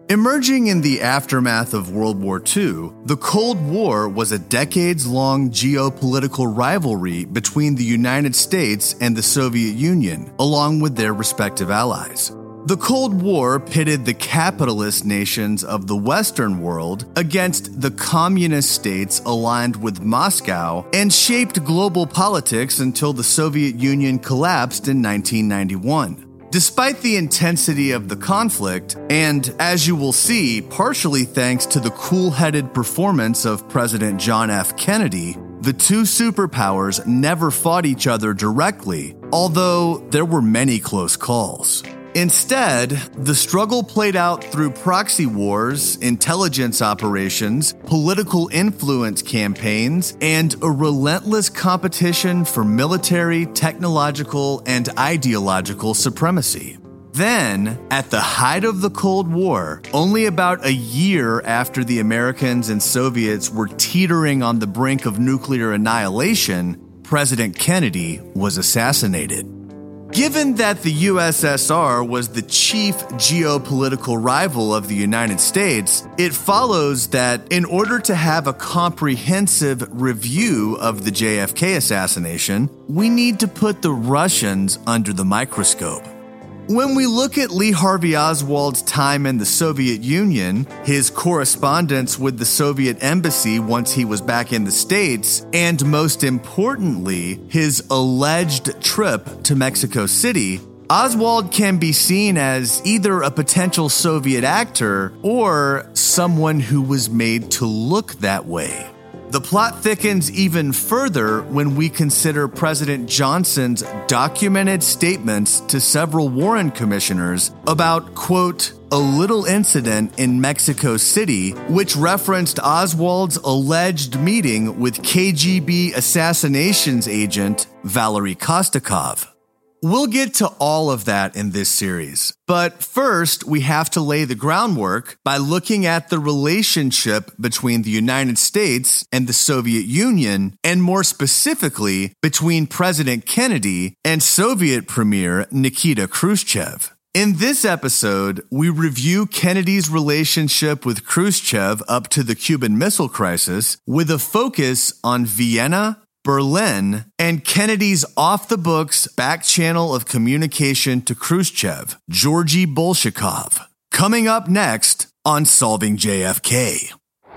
Emerging in the aftermath of World War II, the Cold War was a decades-long geopolitical rivalry between the United States and the Soviet Union, along with their respective allies. The Cold War pitted the capitalist nations of the Western world against the communist states aligned with Moscow and shaped global politics until the Soviet Union collapsed in 1991. Despite the intensity of the conflict, and as you will see, partially thanks to the cool-headed performance of President John F. Kennedy, the two superpowers never fought each other directly, although there were many close calls. Instead, the struggle played out through proxy wars, intelligence operations, political influence campaigns, and a relentless competition for military, technological, and ideological supremacy. Then, at the height of the Cold War, only about a year after the Americans and Soviets were teetering on the brink of nuclear annihilation, President Kennedy was assassinated. Given that the USSR was the chief geopolitical rival of the United States, it follows that in order to have a comprehensive review of the JFK assassination, we need to put the Russians under the microscope. When we look at Lee Harvey Oswald's time in the Soviet Union, his correspondence with the Soviet embassy once he was back in the States, and most importantly, his alleged trip to Mexico City, Oswald can be seen as either a potential Soviet actor or someone who was made to look that way. The plot thickens even further when we consider President Johnson's documented statements to several Warren commissioners about, quote, a little incident in Mexico City, which referenced Oswald's alleged meeting with KGB assassinations agent Valery Kostakov. We'll get to all of that in this series, but first we have to lay the groundwork by looking at the relationship between the United States and the Soviet Union, and more specifically, between President Kennedy and Soviet Premier Nikita Khrushchev. In this episode, we review Kennedy's relationship with Khrushchev up to the Cuban Missile Crisis with a focus on Vienna, Berlin, and Kennedy's off-the-books back channel of communication to Khrushchev, Georgy Bolshakov. Coming up next on Solving JFK.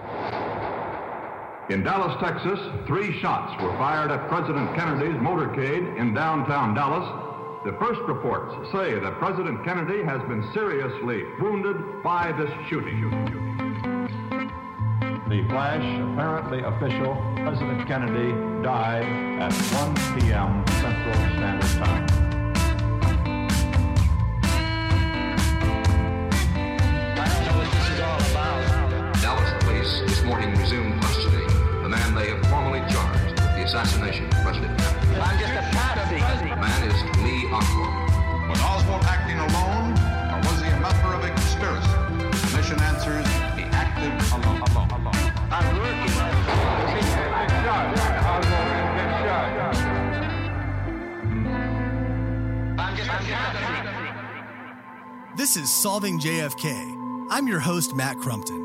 In Dallas, Texas, 3 shots were fired at President Kennedy's motorcade in downtown Dallas. The first reports say that President Kennedy has been seriously wounded by this shooting. The flash, apparently official, President Kennedy died at 1 p.m. Central Standard Time. I don't know what this is all about. Dallas police this morning resumed custody the man they have formally charged with the assassination of President Kennedy. I'm just a patsy. The man is Lee Oswald. Was Oswald acting alone, or was he a member of a conspiracy? The commission answers, he acted alone. I'm working. I'm just a patsy. This is Solving JFK. I'm your host, Matt Crumpton.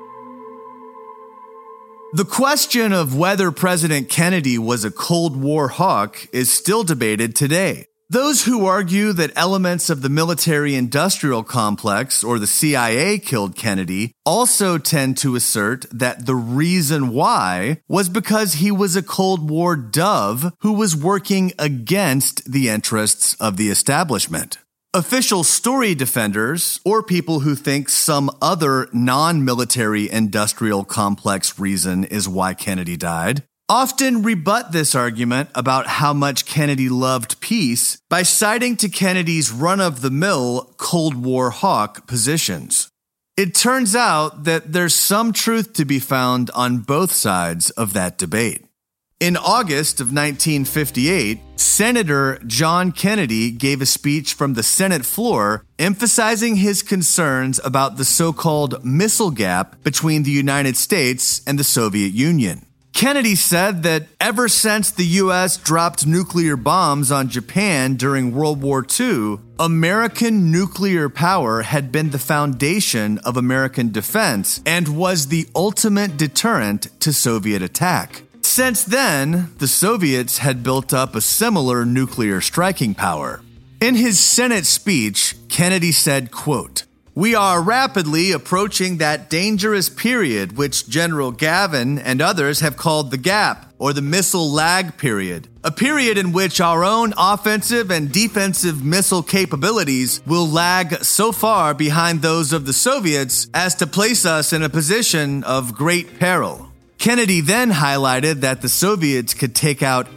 The question of whether President Kennedy was a Cold War hawk is still debated today. Those who argue that elements of the military-industrial complex or the CIA killed Kennedy also tend to assert that the reason why was because he was a Cold War dove who was working against the interests of the establishment. Official story defenders, or people who think some other non-military industrial complex reason is why Kennedy died, often rebut this argument about how much Kennedy loved peace by citing to Kennedy's run-of-the-mill Cold War hawk positions. It turns out that there's some truth to be found on both sides of that debate. In August of 1958, Senator John Kennedy gave a speech from the Senate floor emphasizing his concerns about the so-called missile gap between the United States and the Soviet Union. Kennedy said that ever since the U.S. dropped nuclear bombs on Japan during World War II, American nuclear power had been the foundation of American defense and was the ultimate deterrent to Soviet attack. Since then, the Soviets had built up a similar nuclear striking power. In his Senate speech, Kennedy said, quote, "We are rapidly approaching that dangerous period which General Gavin and others have called the gap, or the missile lag period, a period in which our own offensive and defensive missile capabilities will lag so far behind those of the Soviets as to place us in a position of great peril." Kennedy then highlighted that the Soviets could take out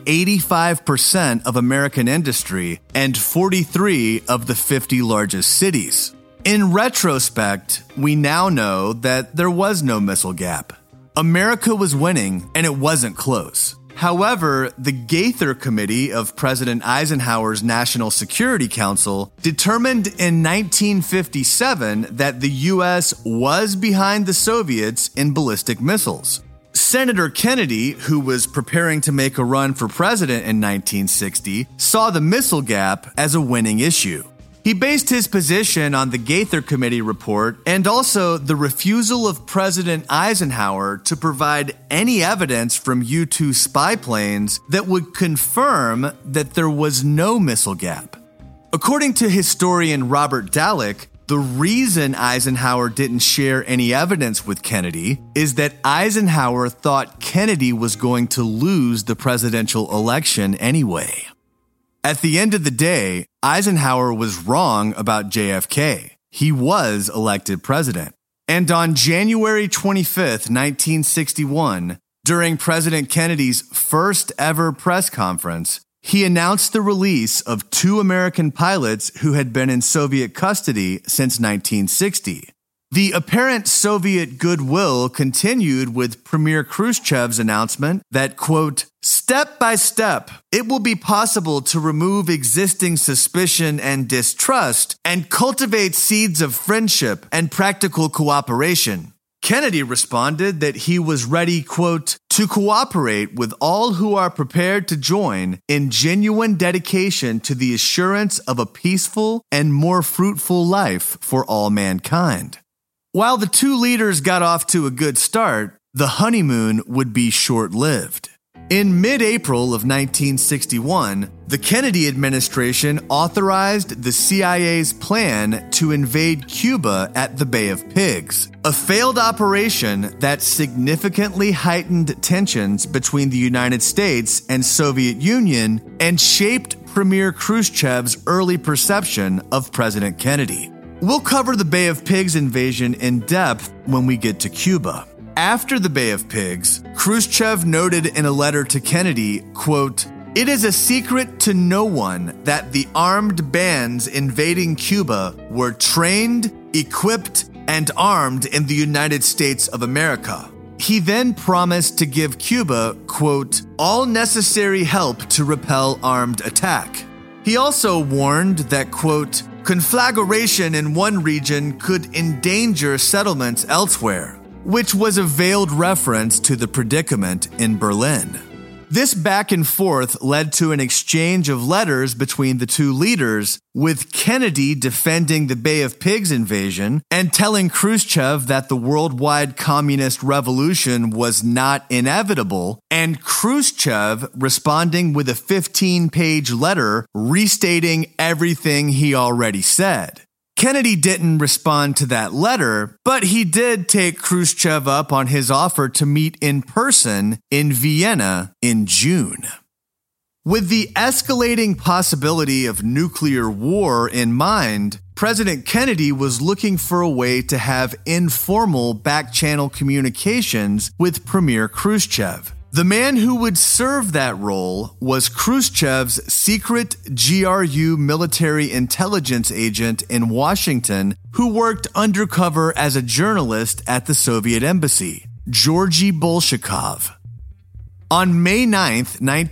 85% of American industry and 43 of the 50 largest cities. In retrospect, we now know that there was no missile gap. America was winning, and it wasn't close. However, the Gaither Committee of President Eisenhower's National Security Council determined in 1957 that the U.S. was behind the Soviets in ballistic missiles. Senator Kennedy, who was preparing to make a run for president in 1960, saw the missile gap as a winning issue. He based his position on the Gaither Committee report and also the refusal of President Eisenhower to provide any evidence from U-2 spy planes that would confirm that there was no missile gap. According to historian Robert Dallek, the reason Eisenhower didn't share any evidence with Kennedy is that Eisenhower thought Kennedy was going to lose the presidential election anyway. At the end of the day, Eisenhower was wrong about JFK. He was elected president. And on January 25th, 1961, during President Kennedy's first ever press conference, he announced the release of 2 American pilots who had been in Soviet custody since 1960. The apparent Soviet goodwill continued with Premier Khrushchev's announcement that, quote, "Step by step, it will be possible to remove existing suspicion and distrust and cultivate seeds of friendship and practical cooperation." Kennedy responded that he was ready, quote, "to cooperate with all who are prepared to join in genuine dedication to the assurance of a peaceful and more fruitful life for all mankind." While the 2 leaders got off to a good start, the honeymoon would be short-lived. In mid-April of 1961, the Kennedy administration authorized the CIA's plan to invade Cuba at the Bay of Pigs, a failed operation that significantly heightened tensions between the United States and Soviet Union and shaped Premier Khrushchev's early perception of President Kennedy. We'll cover the Bay of Pigs invasion in depth when we get to Cuba. After the Bay of Pigs, Khrushchev noted in a letter to Kennedy, quote, "It is a secret to no one that the armed bands invading Cuba were trained, equipped, and armed in the United States of America." He then promised to give Cuba, quote, "all necessary help to repel armed attack." He also warned that, quote, "conflagration in one region could endanger settlements elsewhere," which was a veiled reference to the predicament in Berlin. This back and forth led to an exchange of letters between the 2 leaders, with Kennedy defending the Bay of Pigs invasion and telling Khrushchev that the worldwide communist revolution was not inevitable, and Khrushchev responding with a 15-page letter restating everything he already said. Kennedy didn't respond to that letter, but he did take Khrushchev up on his offer to meet in person in Vienna in June. With the escalating possibility of nuclear war in mind, President Kennedy was looking for a way to have informal back-channel communications with Premier Khrushchev. The man who would serve that role was Khrushchev's secret GRU military intelligence agent in Washington who worked undercover as a journalist at the Soviet embassy, Georgy Bolshakov. On May 9,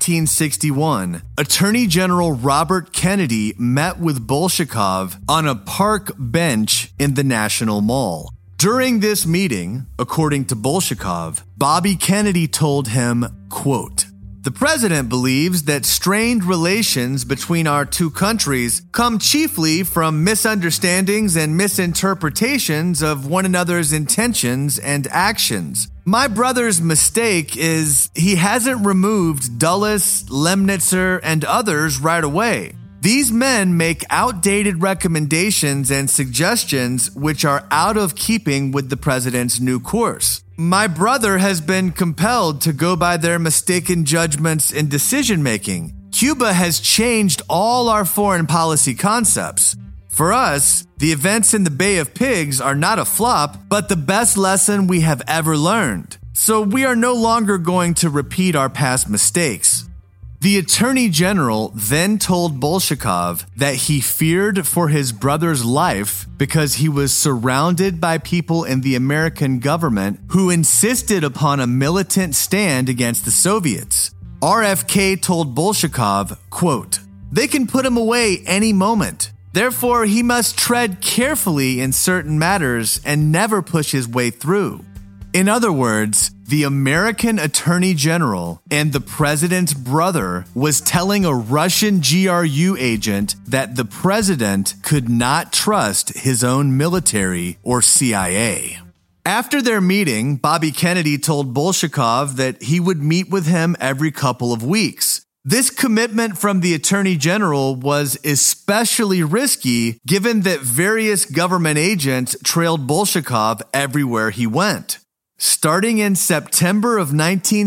1961, Attorney General Robert Kennedy met with Bolshakov on a park bench in the National Mall. During this meeting, according to Bolshakov, Bobby Kennedy told him, quote, "The president believes that strained relations between our two countries come chiefly from misunderstandings and misinterpretations of one another's intentions and actions. My brother's mistake is he hasn't removed Dulles, Lemnitzer, and others right away. These men make outdated recommendations and suggestions which are out of keeping with the president's new course. My brother has been compelled to go by their mistaken judgments in decision-making. Cuba has changed all our foreign policy concepts. For us, the events in the Bay of Pigs are not a flop, but the best lesson we have ever learned. So we are no longer going to repeat our past mistakes." The Attorney General then told Bolshakov that he feared for his brother's life because he was surrounded by people in the American government who insisted upon a militant stand against the Soviets. RFK told Bolshakov, quote, "They can put him away any moment. Therefore, he must tread carefully in certain matters and never push his way through." In other words, the American Attorney General and the president's brother was telling a Russian GRU agent that the president could not trust his own military or CIA. After their meeting, Bobby Kennedy told Bolshakov that he would meet with him every couple of weeks. This commitment from the Attorney General was especially risky given that various government agents trailed Bolshakov everywhere he went. Starting in September of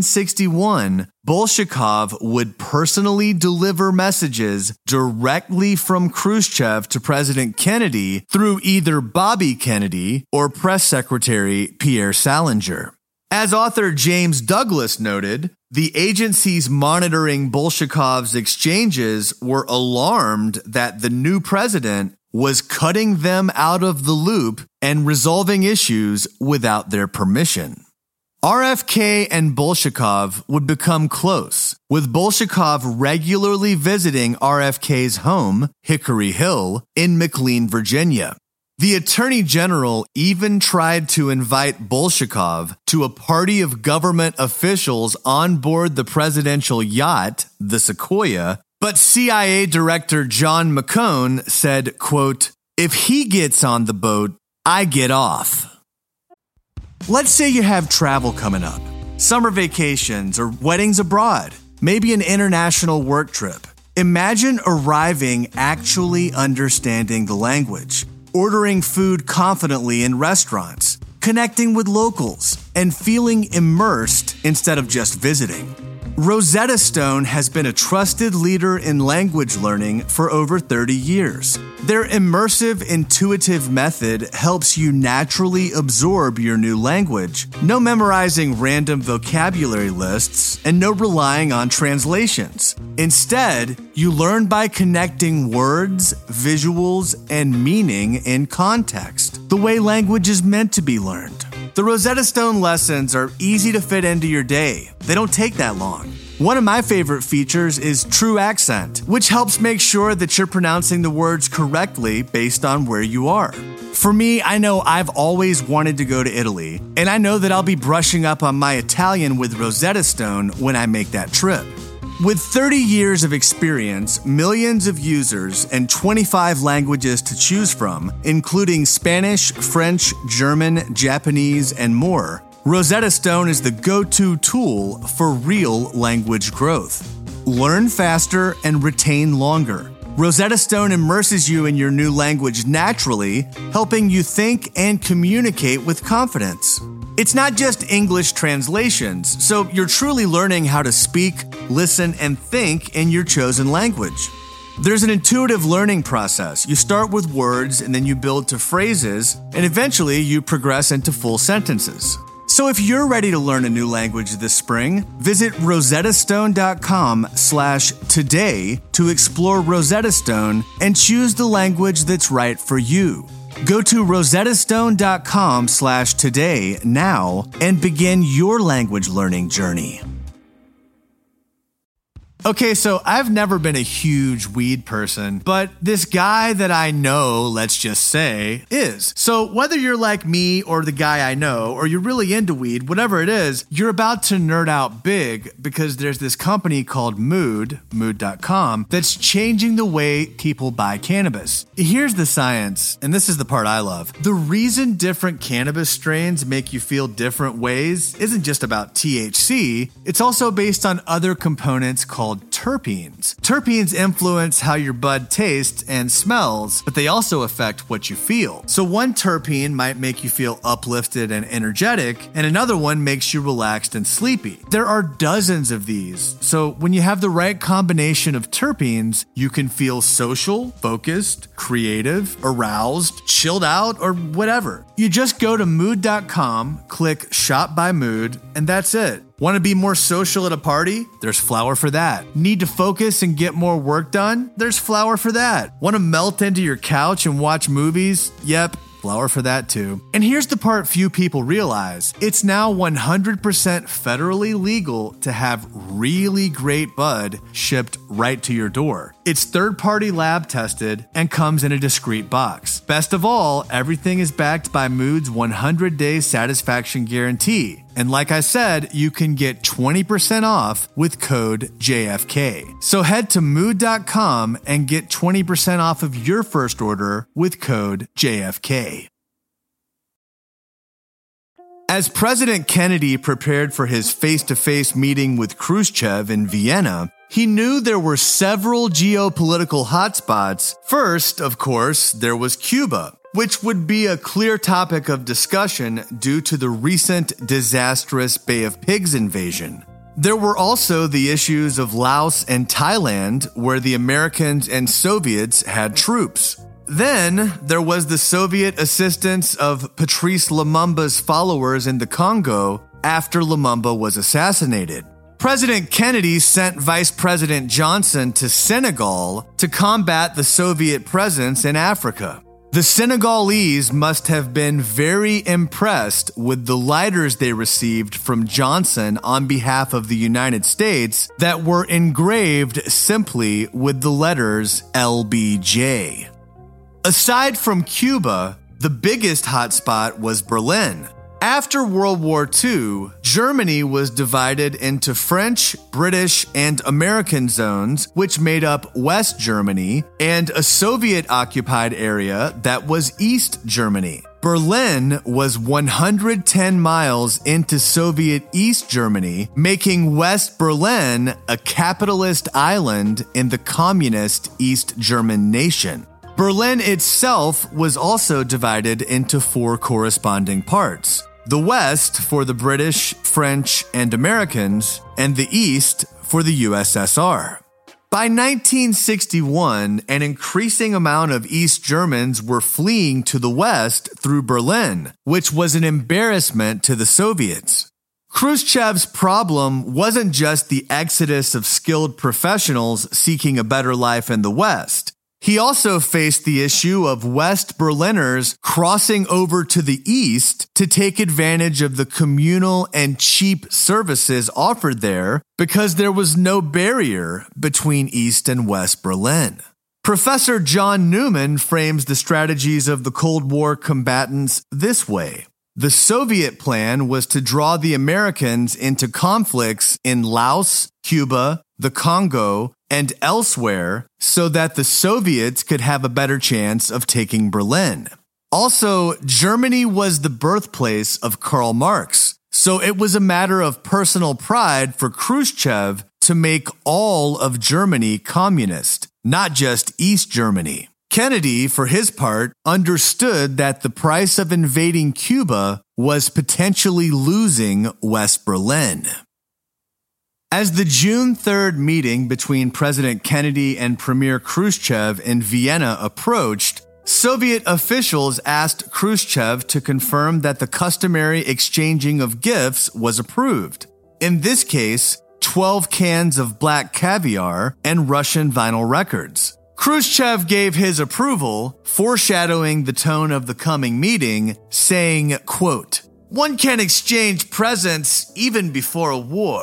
1961, Bolshakov would personally deliver messages directly from Khrushchev to President Kennedy through either Bobby Kennedy or Press Secretary Pierre Salinger. As author James Douglas noted, the agencies monitoring Bolshakov's exchanges were alarmed that the new president was cutting them out of the loop and resolving issues without their permission. RFK and Bolshakov would become close, with Bolshakov regularly visiting RFK's home, Hickory Hill, in McLean, Virginia. The Attorney General even tried to invite Bolshakov to a party of government officials on board the presidential yacht, the Sequoia, but CIA Director John McCone said, quote, "If he gets on the boat, I get off." Let's say you have travel coming up, summer vacations or weddings abroad, maybe an international work trip. Imagine arriving actually understanding the language, ordering food confidently in restaurants, connecting with locals, and feeling immersed instead of just visiting. Rosetta Stone has been a trusted leader in language learning for over 30 years. Their immersive, intuitive method helps you naturally absorb your new language. No memorizing random vocabulary lists and no relying on translations. Instead, you learn by connecting words, visuals, and meaning in context, the way language is meant to be learned. The Rosetta Stone lessons are easy to fit into your day. They don't take that long. One of my favorite features is True Accent, which helps make sure that you're pronouncing the words correctly based on where you are. For me, I know I've always wanted to go to Italy, and I know that I'll be brushing up on my Italian with Rosetta Stone when I make that trip. With 30 years of experience, millions of users, and 25 languages to choose from, including Spanish, French, German, Japanese, and more, Rosetta Stone is the go-to tool for real language growth. Learn faster and retain longer. Rosetta Stone immerses you in your new language naturally, helping you think and communicate with confidence. It's not just English translations, so you're truly learning how to speak, listen, and think in your chosen language. There's an intuitive learning process. You start with words, and then you build to phrases, and eventually you progress into full sentences. So if you're ready to learn a new language this spring, visit rosettastone.com/today to explore Rosetta Stone and choose the language that's right for you. Go to rosettastone.com/today now and begin your language learning journey. Okay, so I've never been a huge weed person, but this guy that I know, let's just say, is. So whether you're like me or the guy I know, or you're really into weed, whatever it is, you're about to nerd out big because there's this company called Mood.com, that's changing the way people buy cannabis. Here's the science, and this is the part I love. The reason different cannabis strains make you feel different ways isn't just about THC, it's also based on other components called terpenes. Terpenes influence how your bud tastes and smells, but they also affect what you feel. So one terpene might make you feel uplifted and energetic, and another one makes you relaxed and sleepy. There are dozens of these, so when you have the right combination of terpenes, you can feel social, focused, creative, aroused, chilled out, or whatever. You just go to Mood.com, click Shop by Mood, and that's it. Want to be more social at a party? There's flower for that. Need to focus and get more work done? There's flower for that. Want to melt into your couch and watch movies? Yep. Flower for that too. And here's the part few people realize. It's now 100% federally legal to have really great bud shipped right to your door. It's third-party lab tested and comes in a discreet box. Best of all, everything is backed by Mood's 100-day satisfaction guarantee. And like I said, you can get 20% off with code JFK. So head to Mood.com and get 20% off of your first order with code JFK. As President Kennedy prepared for his face-to-face meeting with Khrushchev in Vienna, he knew there were several geopolitical hotspots. First, of course, there was Cuba, which would be a clear topic of discussion due to the recent disastrous Bay of Pigs invasion. There were also the issues of Laos and Thailand, where the Americans and Soviets had troops. Then there was the Soviet assistance of Patrice Lumumba's followers in the Congo after Lumumba was assassinated. President Kennedy sent Vice President Johnson to Senegal to combat the Soviet presence in Africa. The Senegalese must have been very impressed with the lighters they received from Johnson on behalf of the United States that were engraved simply with the letters LBJ. Aside from Cuba, the biggest hotspot was Berlin. After World War II, Germany was divided into French, British, and American zones, which made up West Germany, and a Soviet-occupied area that was East Germany. Berlin was 110 miles into Soviet East Germany, making West Berlin a capitalist island in the communist East German nation. Berlin itself was also divided into 4 corresponding parts. The West for the British, French, and Americans, and the East for the USSR. By 1961, an increasing amount of East Germans were fleeing to the West through Berlin, which was an embarrassment to the Soviets. Khrushchev's problem wasn't just the exodus of skilled professionals seeking a better life in the West. He also faced the issue of West Berliners crossing over to the East to take advantage of the communal and cheap services offered there because there was no barrier between East and West Berlin. Professor John Newman frames the strategies of the Cold War combatants this way. The Soviet plan was to draw the Americans into conflicts in Laos, Cuba, the Congo, and elsewhere so that the Soviets could have a better chance of taking Berlin. Also, Germany was the birthplace of Karl Marx, so it was a matter of personal pride for Khrushchev to make all of Germany communist, not just East Germany. Kennedy, for his part, understood that the price of invading Cuba was potentially losing West Berlin. As the June 3rd meeting between President Kennedy and Premier Khrushchev in Vienna approached, Soviet officials asked Khrushchev to confirm that the customary exchanging of gifts was approved. In this case, 12 cans of black caviar and Russian vinyl records. Khrushchev gave his approval, foreshadowing the tone of the coming meeting, saying, quote, "One can exchange presents even before a war.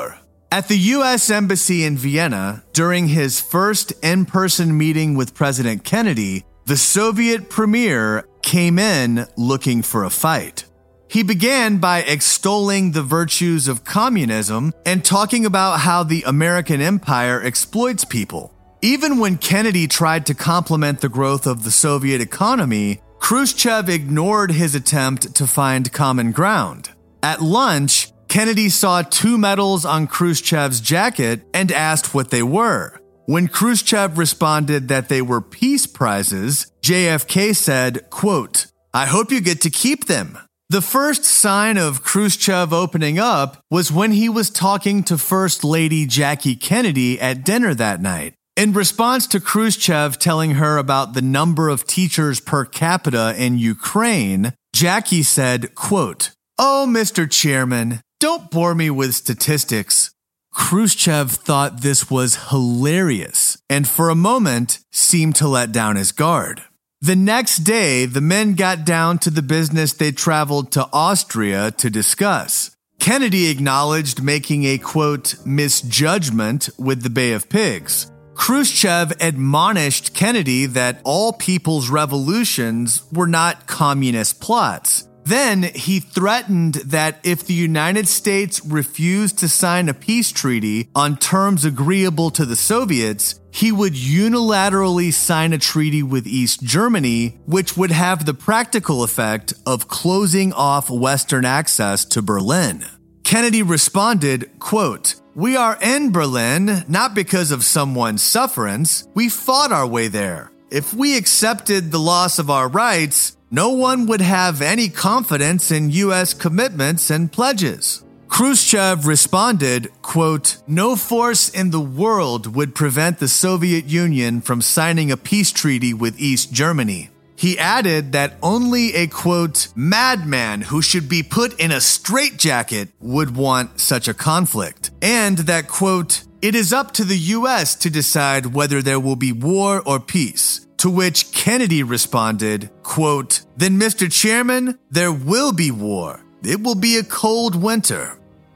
At the U.S. Embassy in Vienna, during his first in-person meeting with President Kennedy, the Soviet premier came in looking for a fight. He began by extolling the virtues of communism and talking about how the American empire exploits people. Even when Kennedy tried to compliment the growth of the Soviet economy, Khrushchev ignored his attempt to find common ground. At lunch, Kennedy saw 2 medals on Khrushchev's jacket and asked what they were. When Khrushchev responded that they were peace prizes, JFK said, quote, "I hope you get to keep them." The first sign of Khrushchev opening up was when he was talking to First Lady Jackie Kennedy at dinner that night. In response to Khrushchev telling her about the number of teachers per capita in Ukraine, Jackie said, quote, "Oh, Mr. Chairman, don't bore me with statistics." Khrushchev thought this was hilarious and for a moment seemed to let down his guard. The next day, the men got down to the business they traveled to Austria to discuss. Kennedy acknowledged making a, quote, misjudgment with the Bay of Pigs. Khrushchev admonished Kennedy that all people's revolutions were not communist plots. Then he threatened that if the United States refused to sign a peace treaty on terms agreeable to the Soviets, he would unilaterally sign a treaty with East Germany, which would have the practical effect of closing off Western access to Berlin. Kennedy responded, quote, "We are in Berlin not because of someone's sufferance. We fought our way there. If we accepted the loss of our rights, no one would have any confidence in U.S. commitments and pledges." Khrushchev responded, quote, "No force in the world would prevent the Soviet Union from signing a peace treaty with East Germany." He added that only a, quote, "madman who should be put in a straitjacket would want such a conflict," and that, quote, "it is up to the U.S. to decide whether there will be war or peace." To which Kennedy responded, quote, "Then, Mr. Chairman, there will be war. It will be a cold winter."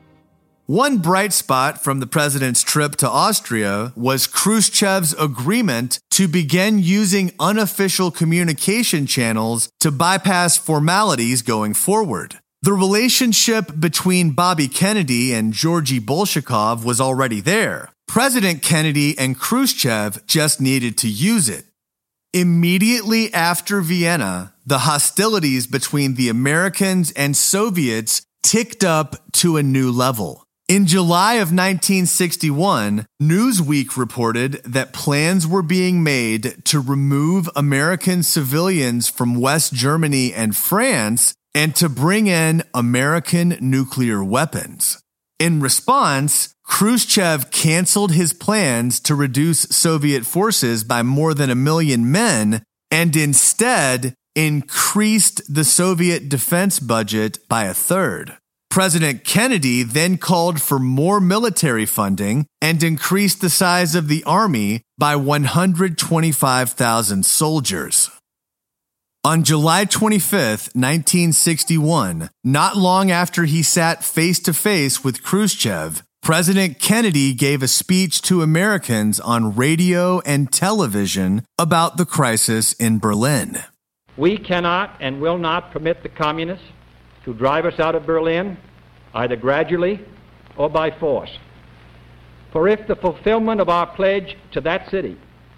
One bright spot from the president's trip to Austria was Khrushchev's agreement to begin using unofficial communication channels to bypass formalities going forward. The relationship between Bobby Kennedy and Georgy Bolshakov was already there. President Kennedy and Khrushchev just needed to use it. Immediately after Vienna, the hostilities between the Americans and Soviets ticked up to a new level. In July of 1961, Newsweek reported that plans were being made to remove American civilians from West Germany and France and to bring in American nuclear weapons. In response, Khrushchev canceled his plans to reduce Soviet forces by more than 1 million men and instead increased the Soviet defense budget by 1/3. President Kennedy then called for more military funding and increased the size of the army by 125,000 soldiers. On July 25, 1961, not long after he sat face-to-face with Khrushchev, President Kennedy gave a speech to Americans on radio and television about the crisis in Berlin. We cannot and will not permit the communists to drive us out of Berlin, either gradually or by force. For if the fulfillment of our pledge to that city,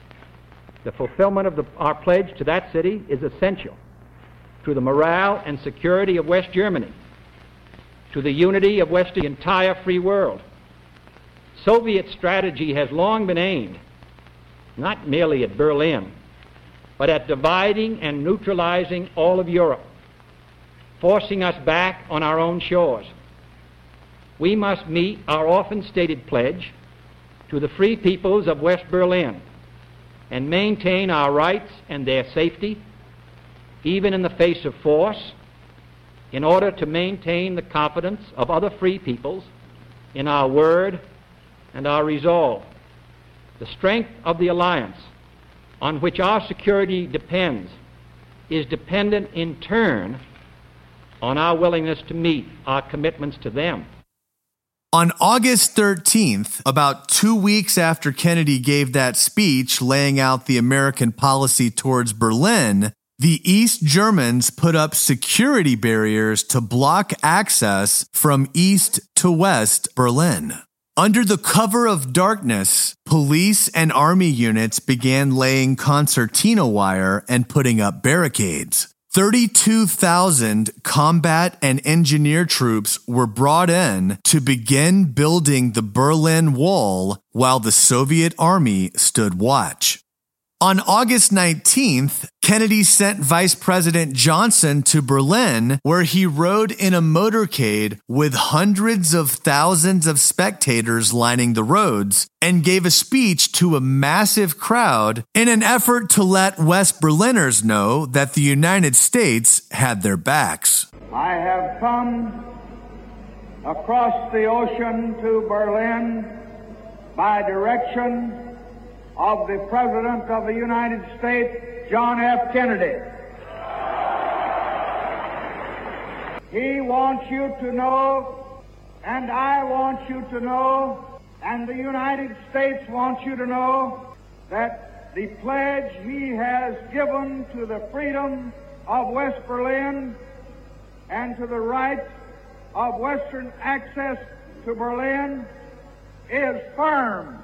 our pledge to that city is essential to the morale and security of West Germany, to the unity of the entire free world. Soviet strategy has long been aimed not merely at Berlin, but at dividing and neutralizing all of Europe, forcing us back on our own shores. We must meet our often stated pledge to the free peoples of West Berlin and maintain our rights and their safety, even in the face of force, in order to maintain the confidence of other free peoples in our word and our resolve. The strength of the alliance on which our security depends is dependent in turn on our willingness to meet our commitments to them. On August 13th, about 2 weeks after Kennedy gave that speech laying out the American policy towards Berlin, the East Germans put up security barriers to block access from east to west Berlin. Under the cover of darkness, police and army units began laying concertina wire and putting up barricades. 32,000 combat and engineer troops were brought in to begin building the Berlin Wall while the Soviet army stood watch. On August 19th, Kennedy sent Vice President Johnson to Berlin, where he rode in a motorcade with hundreds of thousands of spectators lining the roads and gave a speech to a massive crowd in an effort to let West Berliners know that the United States had their backs. I have come across the ocean to Berlin by direction of the President of the United States, John F. Kennedy. He wants you to know, and I want you to know, and the United States wants you to know that the pledge he has given to the freedom of West Berlin and to the right of Western access to Berlin is firm.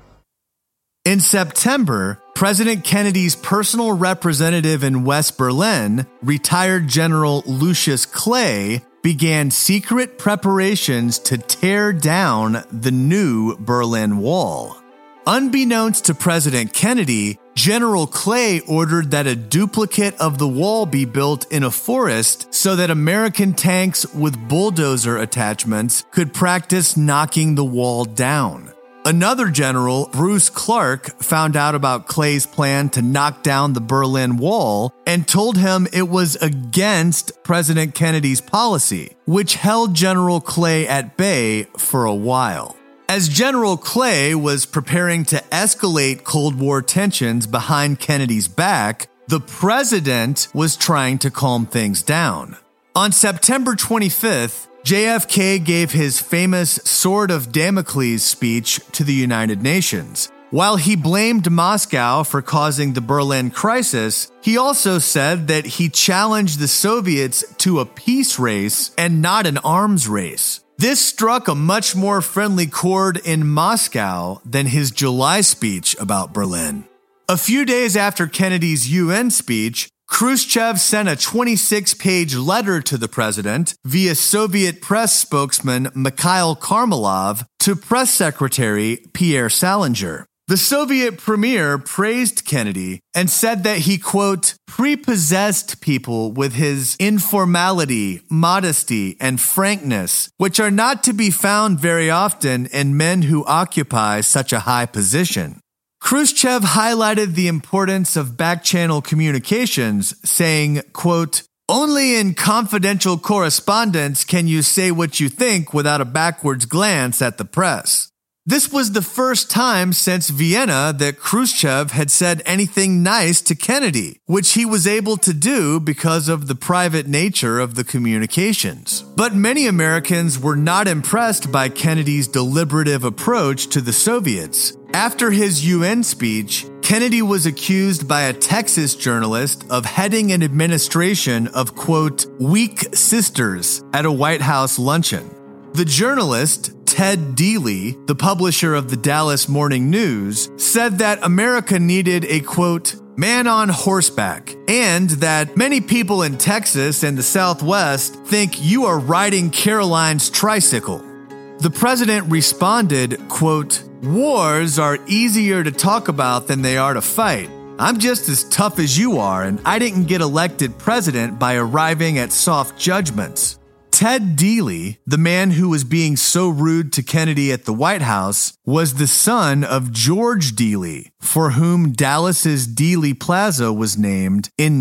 In September, President Kennedy's personal representative in West Berlin, retired General Lucius Clay, began secret preparations to tear down the new Berlin Wall. Unbeknownst to President Kennedy, General Clay ordered that a duplicate of the wall be built in a forest so that American tanks with bulldozer attachments could practice knocking the wall down. Another general, Bruce Clark, found out about Clay's plan to knock down the Berlin Wall and told him it was against President Kennedy's policy, which held General Clay at bay for a while. As General Clay was preparing to escalate Cold War tensions behind Kennedy's back, the president was trying to calm things down. On September 25th, JFK gave his famous Sword of Damocles speech to the United Nations. While he blamed Moscow for causing the Berlin crisis, he also said that he challenged the Soviets to a peace race and not an arms race. This struck a much more friendly chord in Moscow than his July speech about Berlin. A few days after Kennedy's UN speech, Khrushchev sent a 26-page letter to the president via Soviet press spokesman Mikhail Karmalov to press secretary Pierre Salinger. The Soviet premier praised Kennedy and said that he, quote, prepossessed people with his informality, modesty, and frankness, which are not to be found very often in men who occupy such a high position. Khrushchev highlighted the importance of back-channel communications, saying, quote, only in confidential correspondence can you say what you think without a backwards glance at the press. This was the first time since Vienna that Khrushchev had said anything nice to Kennedy, which he was able to do because of the private nature of the communications. But many Americans were not impressed by Kennedy's deliberative approach to the Soviets. After his UN speech, Kennedy was accused by a Texas journalist of heading an administration of, quote, weak sisters at a White House luncheon. The journalist, Ted Dealey, the publisher of the Dallas Morning News, said that America needed a, quote, man on horseback, and that many people in Texas and the Southwest think you are riding Caroline's tricycle. The president responded, quote, wars are easier to talk about than they are to fight. I'm just as tough as you are, and I didn't get elected president by arriving at soft judgments. Ted Dealey, the man who was being so rude to Kennedy at the White House, was the son of George Dealey, for whom Dallas's Dealey Plaza was named in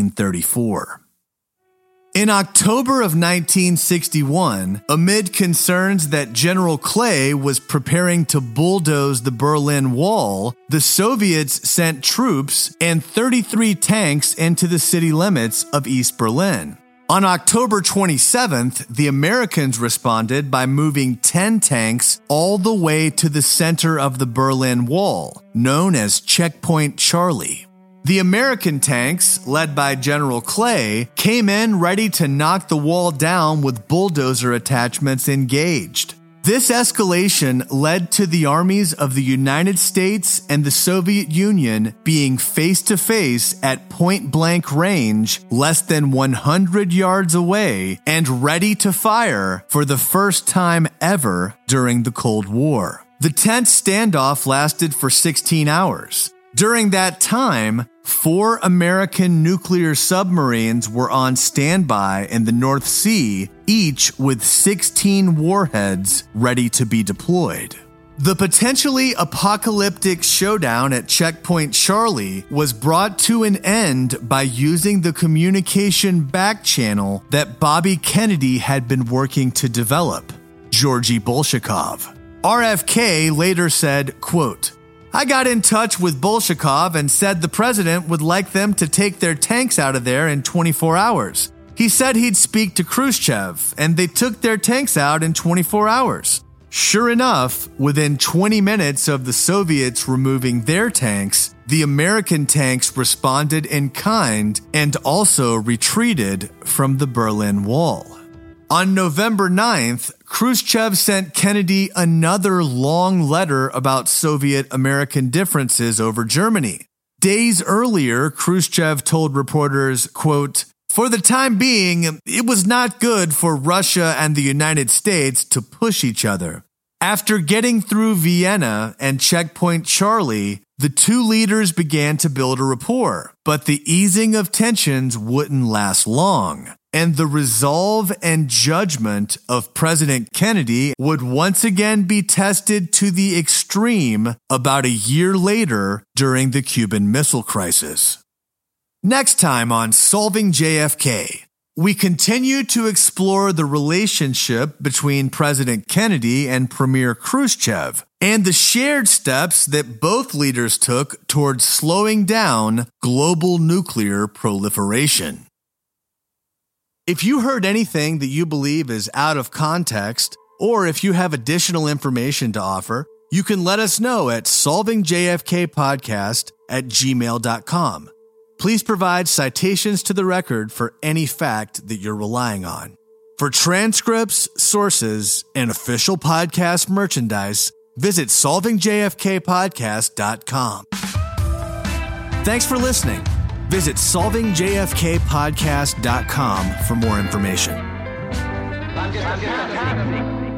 1934. In October of 1961, amid concerns that General Clay was preparing to bulldoze the Berlin Wall, the Soviets sent troops and 33 tanks into the city limits of East Berlin. On October 27th, the Americans responded by moving 10 tanks all the way to the center of the Berlin Wall, known as Checkpoint Charlie. The American tanks, led by General Clay, came in ready to knock the wall down with bulldozer attachments engaged. This escalation led to the armies of the United States and the Soviet Union being face-to-face at point-blank range, less than 100 yards away, and ready to fire for the first time ever during the Cold War. The tense standoff lasted for 16 hours. During that time, 4 American nuclear submarines were on standby in the North Sea, each with 16 warheads ready to be deployed. The potentially apocalyptic showdown at Checkpoint Charlie was brought to an end by using the communication back channel that Bobby Kennedy had been working to develop, Georgy Bolshakov. RFK later said, quote, "I got in touch with Bolshakov and said the president would like them to take their tanks out of there in 24 hours. He said he'd speak to Khrushchev, and they took their tanks out in 24 hours. Sure enough, within 20 minutes of the Soviets removing their tanks, the American tanks responded in kind and also retreated from the Berlin Wall. On November 9th, Khrushchev sent Kennedy another long letter about Soviet-American differences over Germany. Days earlier, Khrushchev told reporters, quote, "For the time being, it was not good for Russia and the United States to push each other." After getting through Vienna and Checkpoint Charlie, the two leaders began to build a rapport, but the easing of tensions wouldn't last long, and the resolve and judgment of President Kennedy would once again be tested to the extreme about a year later during the Cuban Missile Crisis. Next time on Solving JFK, we continue to explore the relationship between President Kennedy and Premier Khrushchev and the shared steps that both leaders took towards slowing down global nuclear proliferation. If you heard anything that you believe is out of context, or if you have additional information to offer, you can let us know at solvingjfkpodcast@gmail.com. Please provide citations to the record for any fact that you're relying on. For transcripts, sources, and official podcast merchandise, visit solvingjfkpodcast.com. Thanks for listening. Visit solvingjfkpodcast.com for more information. I'm getting